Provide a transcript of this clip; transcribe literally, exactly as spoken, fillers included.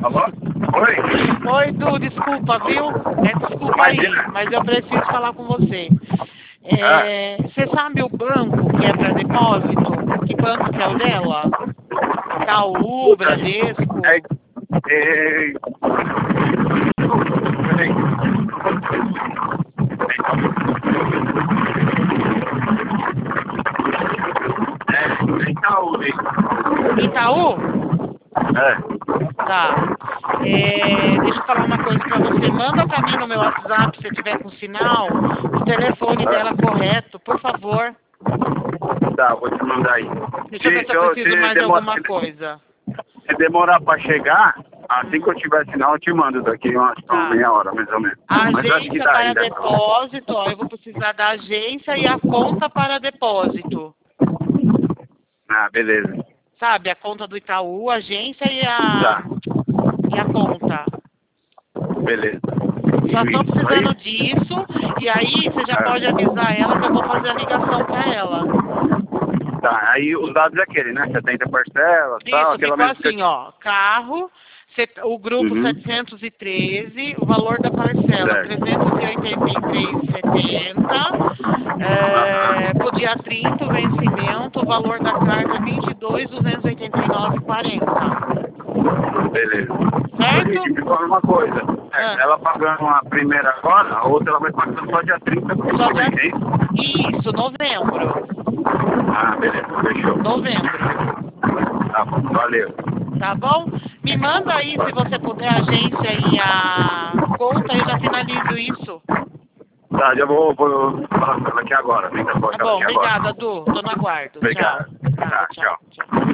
Alô? Oi? Oi, Du, desculpa, viu? É, desculpa aí, Imagina. mas eu preciso falar com você. Ah. É, você sabe o banco que é para depósito? Que banco que é o dela? Itaú, Bradesco? É, é... Peraí. É, Itaú, hein? Itaú? É. Tá. É, deixa eu falar uma coisa pra você. Manda pra mim no meu WhatsApp, se tiver com sinal, o telefone dela correto, por favor. Tá, vou te mandar aí. Deixa eu ver se eu preciso mais de alguma coisa. Se demorar pra chegar, assim que eu tiver sinal, eu te mando daqui uma, Tá. uma meia hora, mais ou menos. A Mas acho que agência dá para ainda. depósito, ó, eu vou precisar da agência e a conta para depósito. Ah, beleza. Sabe, a conta do Itaú, a agência e a, Tá. e a conta. Beleza. Só estou Isso precisando aí? disso, e aí você já É. pode avisar ela que eu vou fazer a ligação para ela. Tá, aí os dados é aquele, né? setenta parcelas, tal, Isso, aquela ficou mesma que eu assim, ó, carro, set- o grupo Uhum. setecentos e treze, o valor da parcela Certo. trezentos e oitenta e três reais e setenta centavos, é, pro dia trinta o vencimento, o valor da carta vinte e dois mil duzentos e oitenta e nove reais e quarenta centavos. Beleza. Certo? Me fala uma coisa. É, Ah. ela pagando a primeira agora, a outra ela vai pagando só dia trinta por Só dia... mês, hein? Isso, novembro. Ah, beleza, fechou. Novembro. Tá bom, valeu. Tá bom? Me manda aí, se você puder, a agência e a conta, eu já finalizo isso. Tá, já vou, vou falar com ela aqui agora. Vem cá, Tá bom, aqui agora. obrigada, Du. Tô no aguardo. Obrigado. Tchau. Tá, tchau. tchau. tchau.